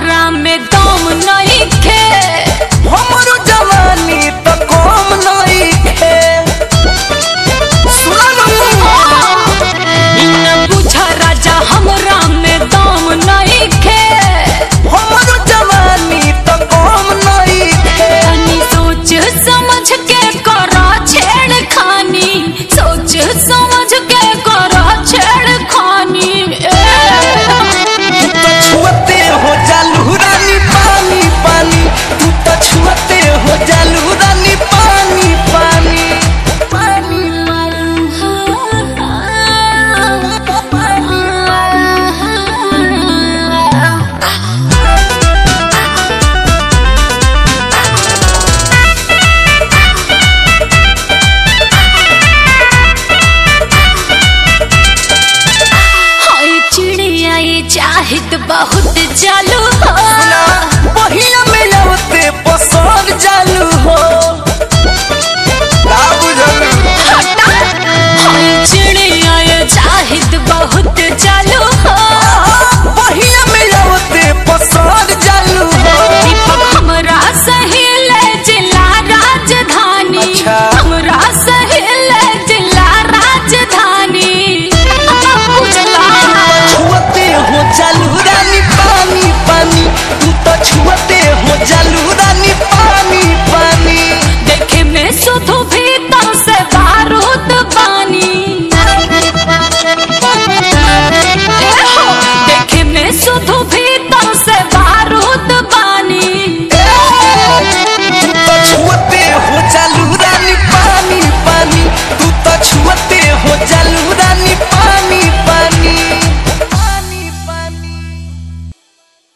हमरा में दम नहीं खे, हमरो जवानी तो कम नहीं खे। न बुझा राजा हमरा में दम नहीं खे, हमरो जवानी तो कम नहीं खे। तनी सोच समझ के करा छेड़खानी, सोच समझ के करा छेड़खानी। तू तो छुअते हो जालू रानी पानी पानी, तू तो छुअते हो जालू रानी पानी पानी पानी चिड़िया चाहत बहुत जल